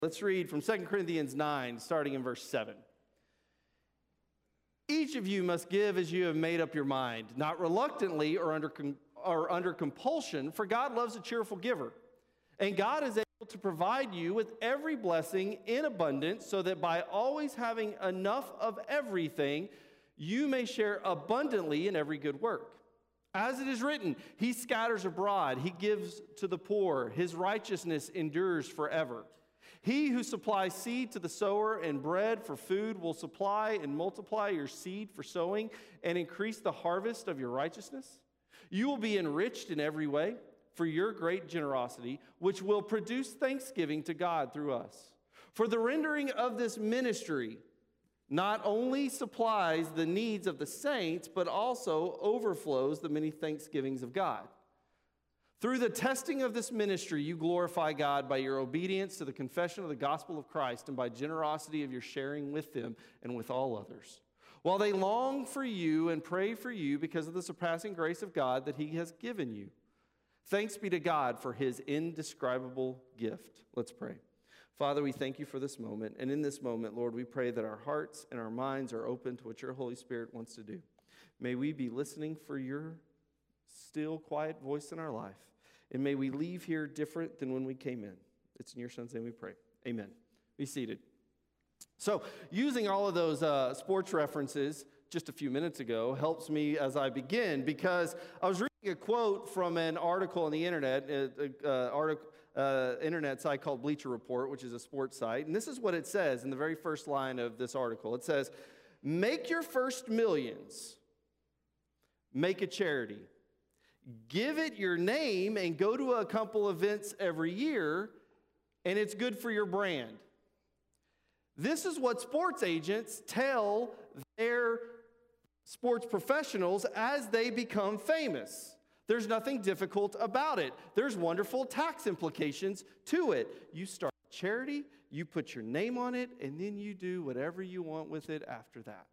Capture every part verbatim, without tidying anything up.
Let's read from Second Corinthians nine, starting in verse seven. Each of you must give as you have made up your mind, not reluctantly or under, or under compulsion, for God loves a cheerful giver. And God is able to provide you with every blessing in abundance, so that by always having enough of everything, you may share abundantly in every good work. As it is written, he scatters abroad, he gives to the poor, his righteousness endures forever. He who supplies seed to the sower and bread for food will supply and multiply your seed for sowing and increase the harvest of your righteousness. You will be enriched in every way for your great generosity, which will produce thanksgiving to God through us. For the rendering of this ministry not only supplies the needs of the saints, but also overflows the many thanksgivings of God. Through the testing of this ministry, you glorify God by your obedience to the confession of the gospel of Christ and by generosity of your sharing with them and with all others. While they long for you and pray for you because of the surpassing grace of God that he has given you. Thanks be to God for his indescribable gift. Let's pray. Father, we thank you for this moment. And in this moment, Lord, we pray that our hearts and our minds are open to what your Holy Spirit wants to do. May we be listening for your still, quiet voice in our life. And may we leave here different than when we came in. It's in your son's name we pray. Amen. Be seated. So, using all of those uh, sports references just a few minutes ago helps me as I begin, because I was reading a quote from an article on the internet, an uh, article, uh, internet site called Bleacher Report, which is a sports site. And this is what it says in the very first line of this article. It says, "Make your first millions. Make a charity. Give it your name and go to a couple events every year, and it's good for your brand." This is what sports agents tell their sports professionals as they become famous. There's nothing difficult about it. There's wonderful tax implications to it. You start a charity, you put your name on it, and then you do whatever you want with it after that.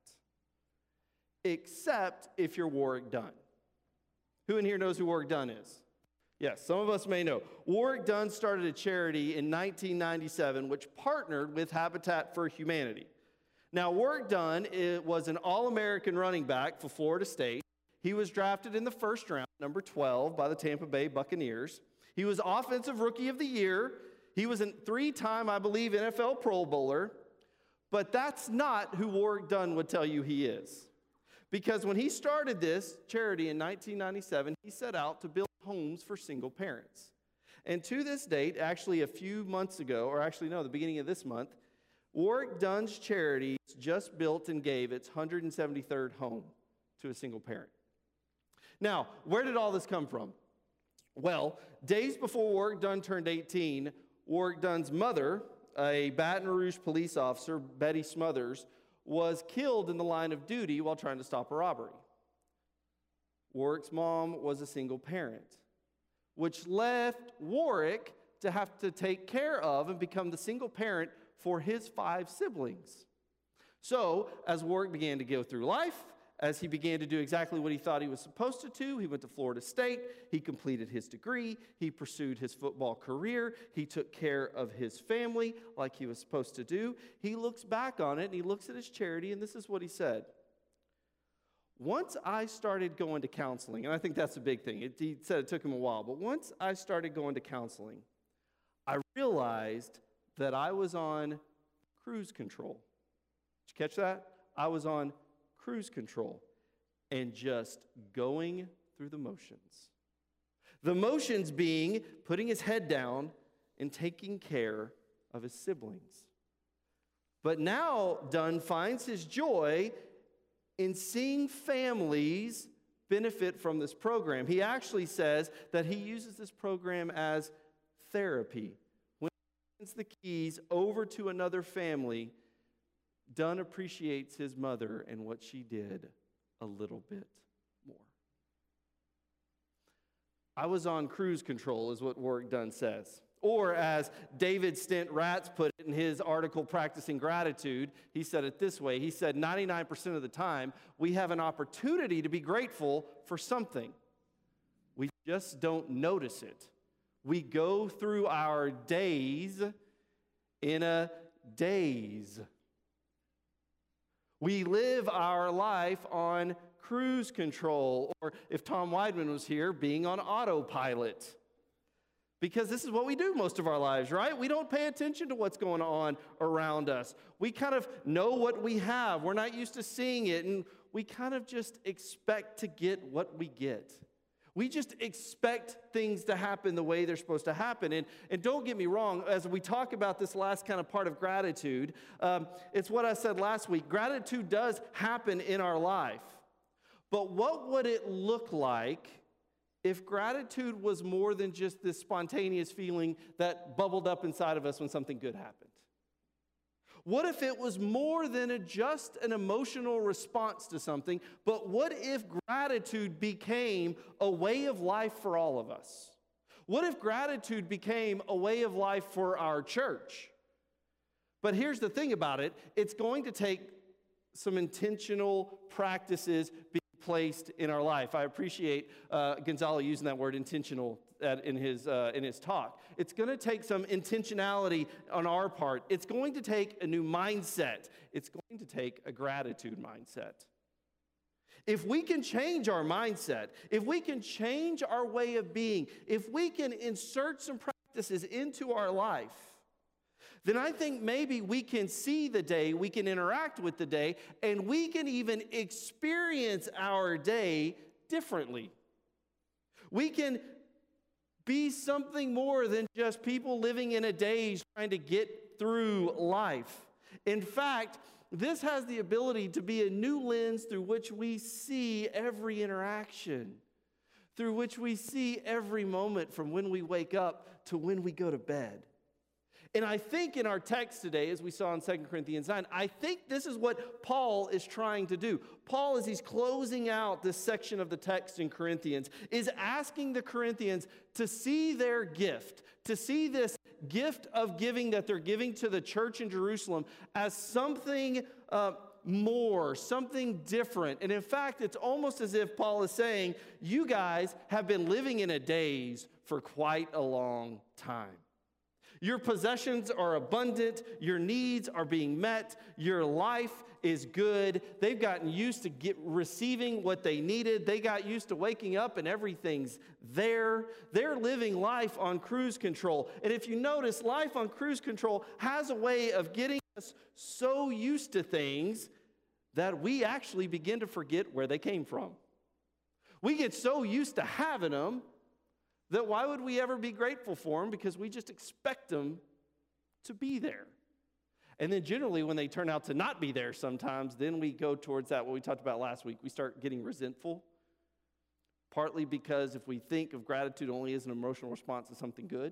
Except if you're Warrick Dunn. Who in here knows who Warrick Dunn is? Yes, some of us may know. Warrick Dunn started a charity in nineteen ninety-seven which partnered with Habitat for Humanity. Now, Warrick Dunn was an All-American running back for Florida State. He was drafted in the first round, number twelve, by the Tampa Bay Buccaneers. He was Offensive Rookie of the Year. He was a three-time, I believe, N F L Pro Bowler. But that's not who Warrick Dunn would tell you he is. Because when he started this charity in nineteen ninety-seven, he set out to build homes for single parents. And to this date, actually a few months ago, or actually no, the beginning of this month, Warrick Dunn's charity just built and gave its one hundred seventy-third home to a single parent. Now, where did all this come from? Well, days before Warrick Dunn turned eighteen, Warrick Dunn's mother, a Baton Rouge police officer, Betty Smothers, was killed in the line of duty while trying to stop a robbery. Warrick's mom was a single parent, which left Warrick to have to take care of and become the single parent for his five siblings. So, as Warrick began to go through life, as he began to do exactly what he thought he was supposed to do, he went to Florida State, he completed his degree, he pursued his football career, he took care of his family like he was supposed to do. He looks back on it and he looks at his charity, and this is what he said. Once I started going to counseling, and I think that's a big thing. It, he said it took him a while, but once I started going to counseling, I realized that I was on cruise control. Did you catch that? I was on cruise control and just going through the motions. The motions being putting his head down and taking care of his siblings. But now Dunn finds his joy in seeing families benefit from this program. He actually says that he uses this program as therapy. When he hands the keys over to another family, Dunn appreciates his mother and what she did a little bit more. I was on cruise control, is what Warrick Dunn says. Or as David Stent Ratz put it in his article, Practicing Gratitude, he said it this way. He said, ninety-nine percent of the time, we have an opportunity to be grateful for something. We just don't notice it. We go through our days in a daze. We live our life on cruise control, or if Tom Weidman was here, being on autopilot. Because this is what we do most of our lives, right? We don't pay attention to what's going on around us. We kind of know what we have. We're not used to seeing it, and we kind of just expect to get what we get. We just expect things to happen the way they're supposed to happen. And, and don't get me wrong, as we talk about this last kind of part of gratitude, um, it's what I said last week. Gratitude does happen in our life. But what would it look like if gratitude was more than just this spontaneous feeling that bubbled up inside of us when something good happened? What if it was more than a, just an emotional response to something, but what if gratitude became a way of life for all of us? What if gratitude became a way of life for our church? But here's the thing about it, it's going to take some intentional practices being placed in our life. I appreciate uh, Gonzalo using that word intentional at, in his uh, in his talk. It's going to take some intentionality on our part. It's going to take a new mindset. It's going to take a gratitude mindset. If we can change our mindset, if we can change our way of being, if we can insert some practices into our life, then I think maybe we can see the day, we can interact with the day, and we can even experience our day differently. We can be something more than just people living in a daze trying to get through life. In fact, this has the ability to be a new lens through which we see every interaction, through which we see every moment from when we wake up to when we go to bed. And I think in our text today, as we saw in Second Corinthians nine, I think this is what Paul is trying to do. Paul, as he's closing out this section of the text in Corinthians, is asking the Corinthians to see their gift, to see this gift of giving that they're giving to the church in Jerusalem as something uh, more, something different. And in fact, it's almost as if Paul is saying, you guys have been living in a daze for quite a long time. Your possessions are abundant. Your needs are being met. Your life is good. They've gotten used to get, receiving what they needed. They got used to waking up and everything's there. They're living life on cruise control. And if you notice, life on cruise control has a way of getting us so used to things that we actually begin to forget where they came from. We get so used to having them that why would we ever be grateful for them? Because we just expect them to be there. And then generally when they turn out to not be there sometimes, then we go towards that, what we talked about last week. We start getting resentful, partly because if we think of gratitude only as an emotional response to something good,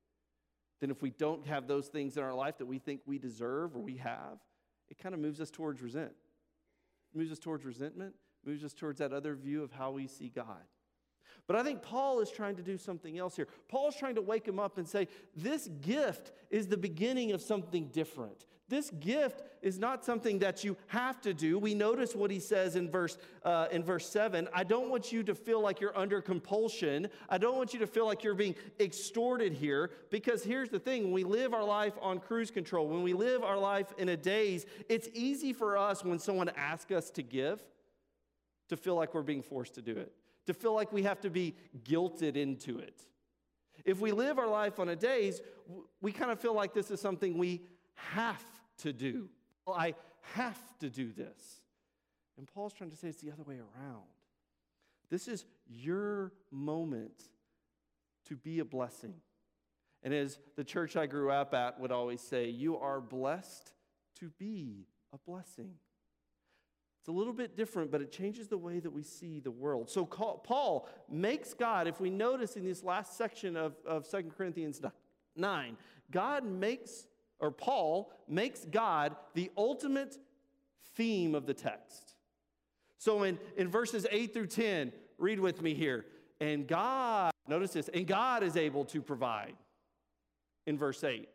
then if we don't have those things in our life that we think we deserve or we have, it kind of moves us towards resent. It moves us towards resentment, moves us towards that other view of how we see God. But I think Paul is trying to do something else here. Paul's trying to wake him up and say, this gift is the beginning of something different. This gift is not something that you have to do. We notice what he says in verse uh, in verse seven. I don't want you to feel like you're under compulsion. I don't want you to feel like you're being extorted here. Because here's the thing. When we live our life on cruise control, when we live our life in a daze, it's easy for us when someone asks us to give to feel like we're being forced to do it, to feel like we have to be guilted into it. If we live our life on a daze, we kind of feel like this is something we have to do. Well, I have to do this. And Paul's trying to say it's the other way around. This is your moment to be a blessing. And as the church I grew up at would always say, you are blessed to be a blessing. It's a little bit different, but it changes the way that we see the world. So Paul makes God, if we notice in this last section of, of Second Corinthians nine, God makes, or Paul makes God the ultimate theme of the text. So in, in verses eight through ten, read with me here. And God, notice this, and God is able to provide in verse eight.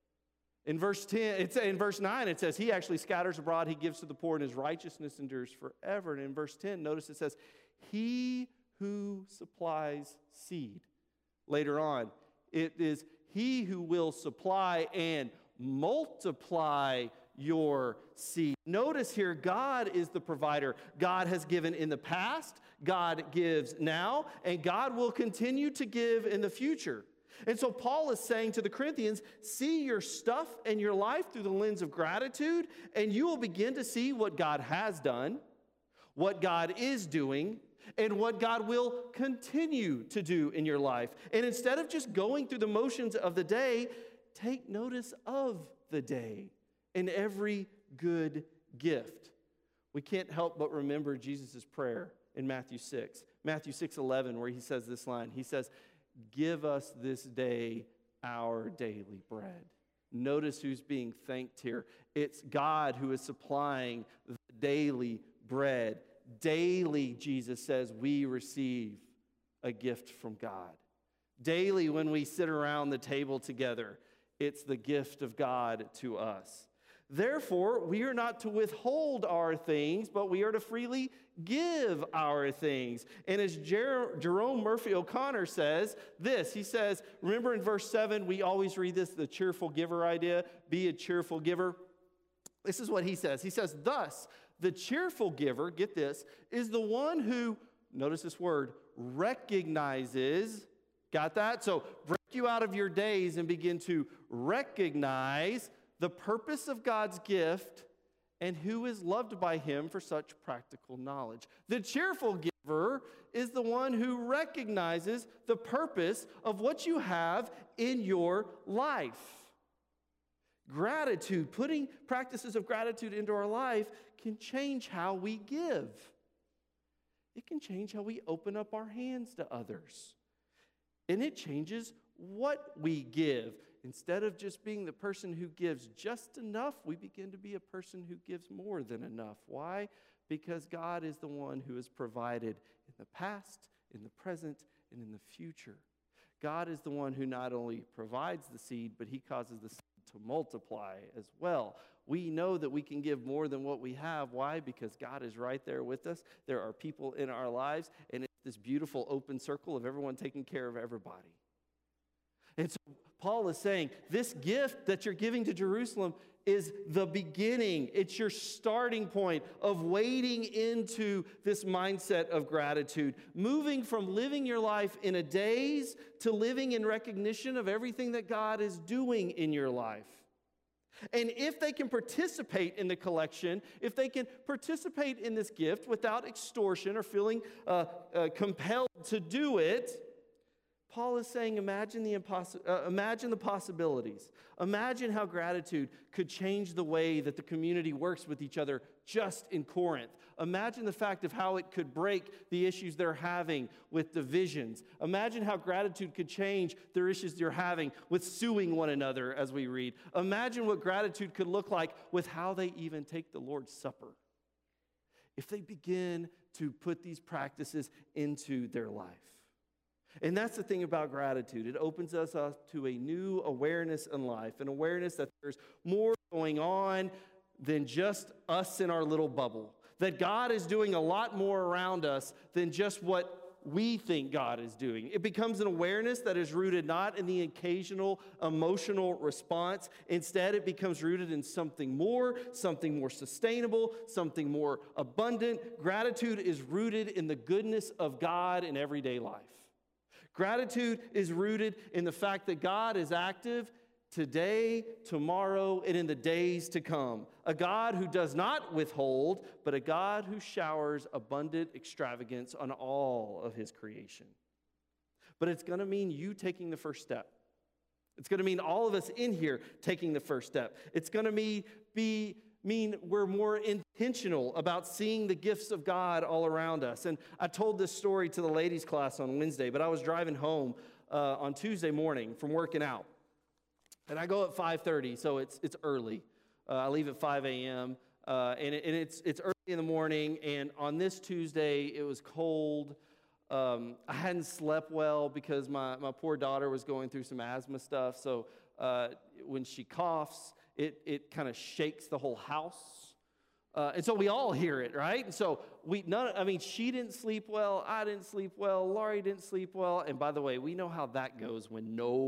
In verse ten, it's in verse nine, it says, he actually scatters abroad, he gives to the poor, and his righteousness endures forever. And in verse ten, notice it says, he who supplies seed. Later on, it is he who will supply and multiply your seed. Notice here, God is the provider. God has given in the past, God gives now, and God will continue to give in the future. And so Paul is saying to the Corinthians, see your stuff and your life through the lens of gratitude, and you will begin to see what God has done, what God is doing, and what God will continue to do in your life. And instead of just going through the motions of the day, take notice of the day and every good gift. We can't help but remember Jesus' prayer in Matthew six. Matthew six eleven, where he says this line. He says, give us this day our daily bread. Notice who's being thanked here. It's God who is supplying the daily bread. Daily, Jesus says, we receive a gift from God. Daily, when we sit around the table together, it's the gift of God to us. Therefore, we are not to withhold our things, but we are to freely give our things. And as Jer- Jerome Murphy O'Connor says this, he says, remember in verse seven, we always read this, the cheerful giver idea, be a cheerful giver. This is what he says. He says, thus, the cheerful giver, get this, is the one who, notice this word, recognizes, got that? So break you out of your days and begin to recognize the purpose of God's gift and who is loved by him for such practical knowledge. The cheerful giver is the one who recognizes the purpose of what you have in your life. Gratitude, putting practices of gratitude into our life can change how we give. It can change how we open up our hands to others. And it changes what we give. Instead of just being the person who gives just enough, we begin to be a person who gives more than enough. Why? Because God is the one who has provided in the past, in the present, and in the future. God is the one who not only provides the seed, but he causes the seed to multiply as well. We know that we can give more than what we have. Why? Because God is right there with us. There are people in our lives, and it's this beautiful open circle of everyone taking care of everybody. And so Paul is saying, this gift that you're giving to Jerusalem is the beginning. It's your starting point of wading into this mindset of gratitude, moving from living your life in a daze to living in recognition of everything that God is doing in your life. And if they can participate in the collection, if they can participate in this gift without extortion or feeling uh, uh, compelled to do it, Paul is saying, imagine the, imposs- uh, imagine the possibilities. Imagine how gratitude could change the way that the community works with each other just in Corinth. Imagine the fact of how it could break the issues they're having with divisions. Imagine how gratitude could change their issues they're having with suing one another, as we read. Imagine what gratitude could look like with how they even take the Lord's Supper. If they begin to put these practices into their life. And that's the thing about gratitude. It opens us up to a new awareness in life, an awareness that there's more going on than just us in our little bubble, that God is doing a lot more around us than just what we think God is doing. It becomes an awareness that is rooted not in the occasional emotional response. Instead, it becomes rooted in something more, something more sustainable, something more abundant. Gratitude is rooted in the goodness of God in everyday life. Gratitude is rooted in the fact that God is active today, tomorrow, and in the days to come. A God who does not withhold, but a God who showers abundant extravagance on all of his creation. But it's going to mean you taking the first step. It's going to mean all of us in here taking the first step. It's going to mean be mean we're more intentional about seeing the gifts of God all around us. And I told this story to the ladies' class on Wednesday, but I was driving home uh, on Tuesday morning from working out. And I go at five thirty, so it's it's early. Uh, I leave at five a.m., uh, and, it, and it's it's early in the morning, and on this Tuesday, it was cold. Um, I hadn't slept well because my, my poor daughter was going through some asthma stuff, so uh, when she coughs, It it kind of shakes the whole house. Uh, and so we all hear it, right? And so we, none, I mean, she didn't sleep well. I didn't sleep well. Laurie didn't sleep well. And by the way, we know how that goes when no one's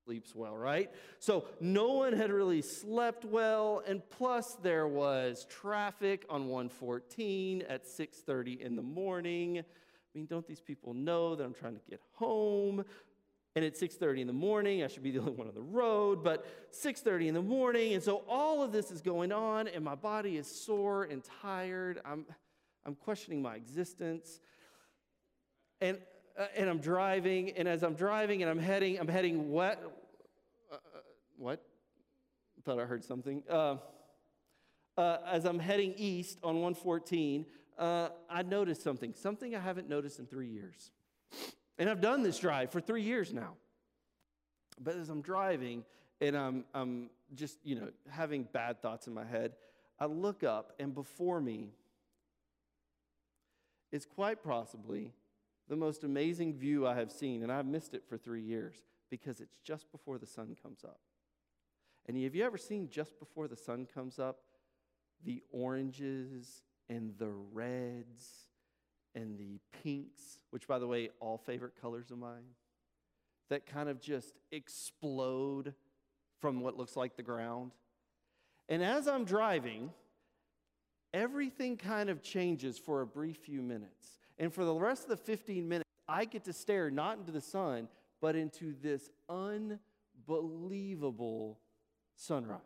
sleeps well, right? So no one had really slept well, and plus there was traffic on one fourteen at six thirty in the morning. I mean, don't these people know that I'm trying to get home? And at six thirty in the morning, I should be the only one on the road, but six thirty in the morning, and so all of this is going on, and my body is sore and tired. I'm, I'm questioning my existence, and uh, and I'm driving, and as I'm driving, and I'm heading, I'm heading what? Uh, what? Thought I heard something. Uh, uh, as I'm heading east on one fourteen, uh, I noticed something, something I haven't noticed in three years. And I've done this drive for three years now. But as I'm driving and I'm, I'm just, you know, having bad thoughts in my head, I look up and before me is quite possibly the most amazing view I have seen. And I've missed it for three years because it's just before the sun comes up. And have you ever seen just before the sun comes up, the oranges and the reds and the pinks, which, by the way, all favorite colors of mine, that kind of just explode from what looks like the ground? And as I'm driving, everything kind of changes for a brief few minutes. And for the rest of the fifteen minutes, I get to stare not into the sun, but into this unbelievable sunrise.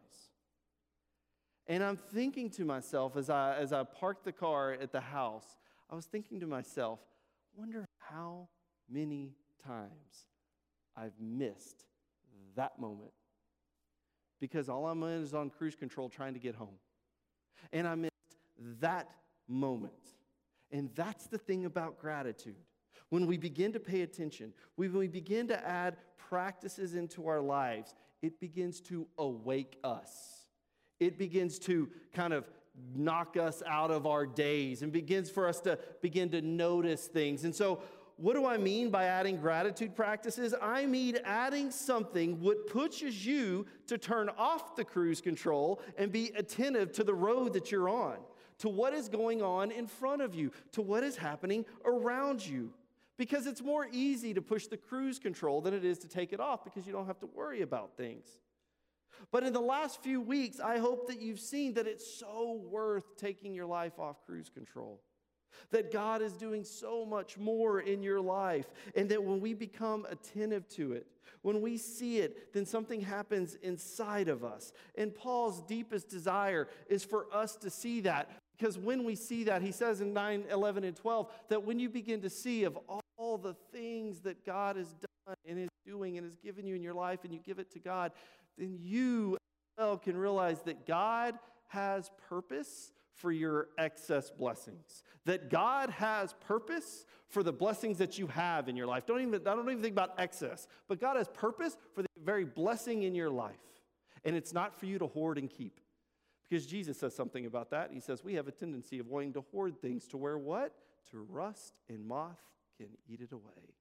And I'm thinking to myself as I, as I park the car at the house, I was thinking to myself, wonder how many times I've missed that moment. Because all I'm in is on cruise control trying to get home. And I missed that moment. And that's the thing about gratitude. When we begin to pay attention, when we begin to add practices into our lives, it begins to awake us. It begins to kind of knock us out of our days and begins for us to begin to notice things. And so what do I mean by adding gratitude practices? I mean adding something what pushes you to turn off the cruise control and be attentive to the road that you're on, to what is going on in front of you, to what is happening around you. Because it's more easy to push the cruise control than it is to take it off because you don't have to worry about things. But in the last few weeks, I hope that you've seen that it's so worth taking your life off cruise control. That God is doing so much more in your life. And that when we become attentive to it, when we see it, then something happens inside of us. And Paul's deepest desire is for us to see that. Because when we see that, he says in nine, eleven, and twelve, that when you begin to see of all the things that God has done and is doing and has given you in your life, and you give it to God, then you as well can realize that God has purpose for your excess blessings. That God has purpose for the blessings that you have in your life. Don't even, I don't even think about excess, but God has purpose for the very blessing in your life. And it's not for you to hoard and keep. Because Jesus says something about that. He says we have a tendency of wanting to hoard things to where what? To rust and moth can eat it away.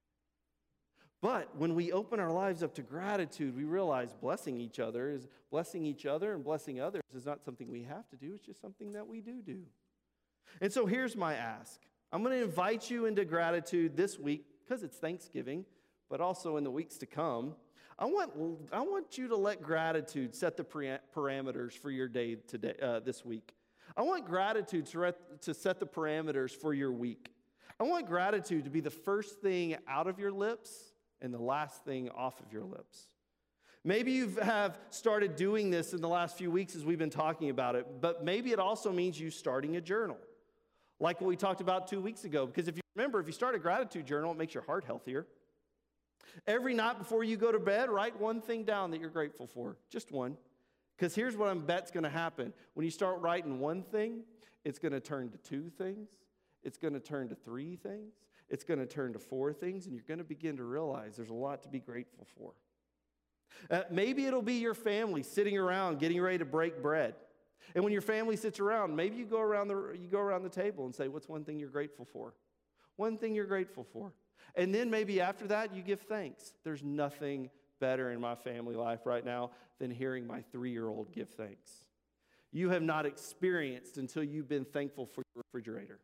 But when we open our lives up to gratitude, we realize blessing each other is blessing each other and blessing others is not something we have to do. It's just something that we do do. And so here's my ask. I'm going to invite you into gratitude this week because it's Thanksgiving, but also in the weeks to come. I want, I want you to let gratitude set the parameters for your day today, uh, this week. I want gratitude to, re- to set the parameters for your week. I want gratitude to be the first thing out of your lips and the last thing off of your lips. Maybe you have started doing this in the last few weeks as we've been talking about it, but maybe it also means you starting a journal, like what we talked about two weeks ago. Because if you remember, if you start a gratitude journal, it makes your heart healthier. Every night before you go to bed, write one thing down that you're grateful for, just one. Because here's what I bet's going to happen. When you start writing one thing, it's going to turn to two things. It's going to turn to three things. It's going to turn to four things, and you're going to begin to realize there's a lot to be grateful for. Uh, maybe it'll be your family sitting around getting ready to break bread. And when your family sits around, maybe you go around the you go around the table and say, what's one thing you're grateful for? One thing you're grateful for. And then maybe after that, you give thanks. There's nothing better in my family life right now than hearing my three-year-old give thanks. You have not experienced until you've been thankful for your refrigerator.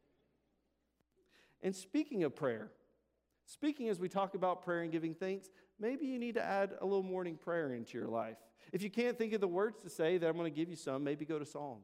And speaking of prayer, speaking as we talk about prayer and giving thanks, maybe you need to add a little morning prayer into your life. If you can't think of the words to say, then I'm going to give you some. Maybe go to Psalms.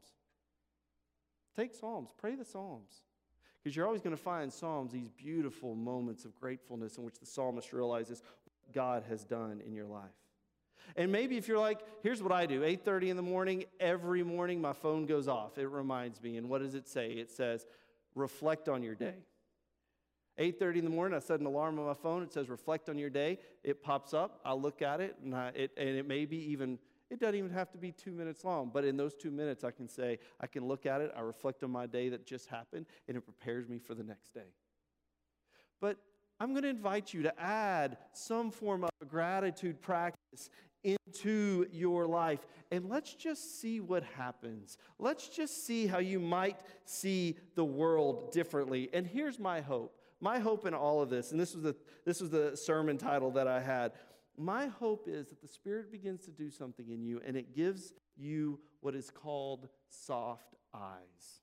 Take Psalms. Pray the Psalms. Because you're always going to find in Psalms these beautiful moments of gratefulness in which the psalmist realizes what God has done in your life. And maybe if you're like, here's what I do. eight thirty in the morning, every morning my phone goes off. It reminds me. And what does it say? It says, reflect on your day. eight thirty in the morning, I set an alarm on my phone. It says, reflect on your day. It pops up. I look at it, and, I, it, and it may be even, it doesn't even have to be two minutes long. But in those two minutes, I can say, I can look at it. I reflect on my day that just happened, and it prepares me for the next day. But I'm going to invite you to add some form of gratitude practice into your life. And let's just see what happens. Let's just see how you might see the world differently. And here's my hope. My hope in all of this, and this was the this was the sermon title that I had. My hope is that the Spirit begins to do something in you, and it gives you what is called soft eyes.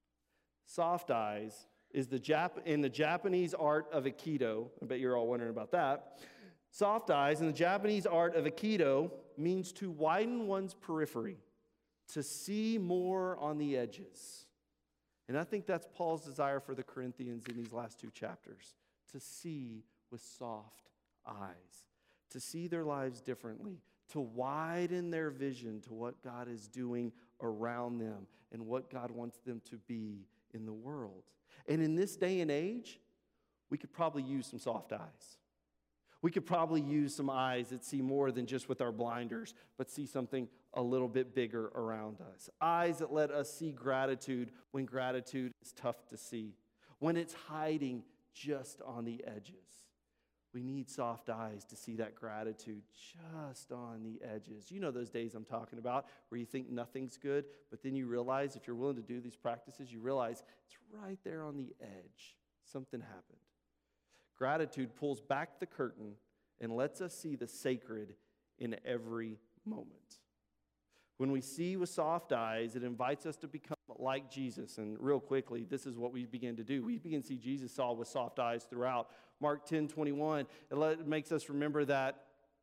Soft eyes is the Jap- in the Japanese art of Aikido. I bet you're all wondering about that. Soft eyes in the Japanese art of Aikido means to widen one's periphery, to see more on the edges. And I think that's Paul's desire for the Corinthians in these last two chapters, to see with soft eyes, to see their lives differently, to widen their vision to what God is doing around them and what God wants them to be in the world. And in this day and age, we could probably use some soft eyes. We could probably use some eyes that see more than just with our blinders, but see something a little bit bigger around us. Eyes that let us see gratitude when gratitude is tough to see, when it's hiding just on the edges. We need soft eyes to see that gratitude just on the edges. You know those days I'm talking about where you think nothing's good, but then you realize if you're willing to do these practices, you realize it's right there on the edge. Something happened. Gratitude pulls back the curtain and lets us see the sacred in every moment. When we see with soft eyes, it invites us to become like Jesus. And real quickly, this is what we begin to do. We begin to see Jesus saw with soft eyes throughout. Mark ten twenty-one, it makes us remember that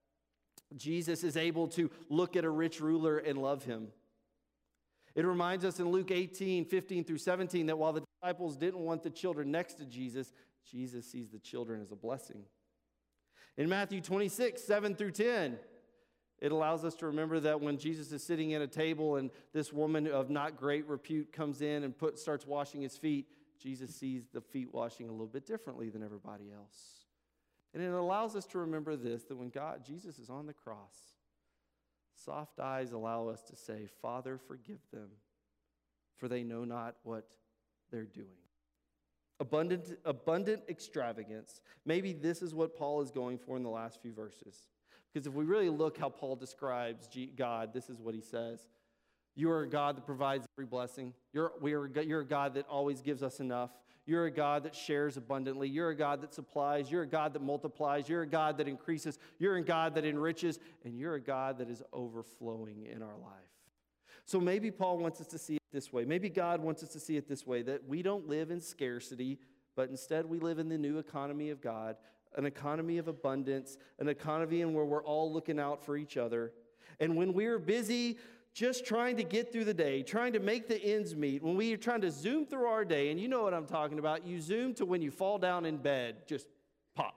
Jesus is able to look at a rich ruler and love him. It reminds us in Luke eighteen, fifteen through seventeen, that while the disciples didn't want the children next to Jesus, Jesus sees the children as a blessing. In Matthew twenty-six, seven through ten, it allows us to remember that when Jesus is sitting at a table and this woman of not great repute comes in and put, starts washing his feet, Jesus sees the feet washing a little bit differently than everybody else. And it allows us to remember this, that when God, Jesus is on the cross, soft eyes allow us to say, Father, forgive them, for they know not what they're doing. Abundant, abundant extravagance. Maybe this is what Paul is going for in the last few verses. Because if we really look how Paul describes God, this is what he says. You are a God that provides every blessing. You're, we are, you're a God that always gives us enough. You're a God that shares abundantly. You're a God that supplies. You're a God that multiplies. You're a God that increases. You're a God that enriches. And you're a God that is overflowing in our life. So maybe Paul wants us to see it this way. Maybe God wants us to see it this way, that we don't live in scarcity, but instead we live in the new economy of God, an economy of abundance, an economy in where we're all looking out for each other. And when we're busy just trying to get through the day, trying to make the ends meet, when we are trying to zoom through our day, and you know what I'm talking about, you zoom to when you fall down in bed, just pop.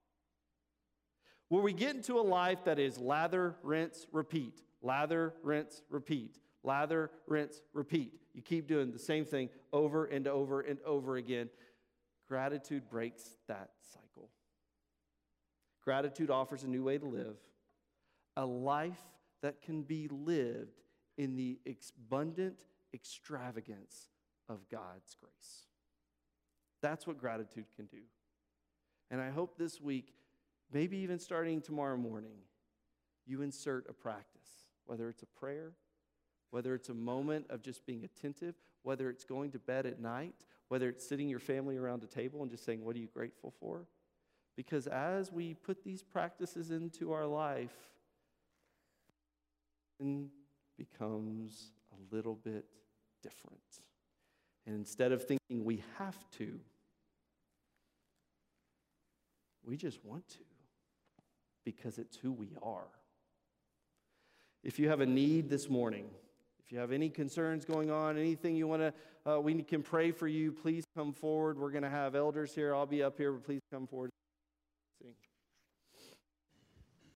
Where we get into a life that is lather, rinse, repeat, lather, rinse, repeat, lather, rinse, repeat. You keep doing the same thing over and over and over again. Gratitude breaks that cycle. Gratitude offers a new way to live, a life that can be lived in the abundant extravagance of God's grace. That's what gratitude can do. And I hope this week, maybe even starting tomorrow morning, you insert a practice, whether it's a prayer, whether it's a moment of just being attentive, whether it's going to bed at night, whether it's sitting your family around a table and just saying, what are you grateful for? Because as we put these practices into our life, it becomes a little bit different. And instead of thinking we have to, we just want to. because it's who we are. If you have a need this morning, if you have any concerns going on, anything you want to, uh, we can pray for you, please come forward. We're going to have elders here. I'll be up here, but please come forward. Sing.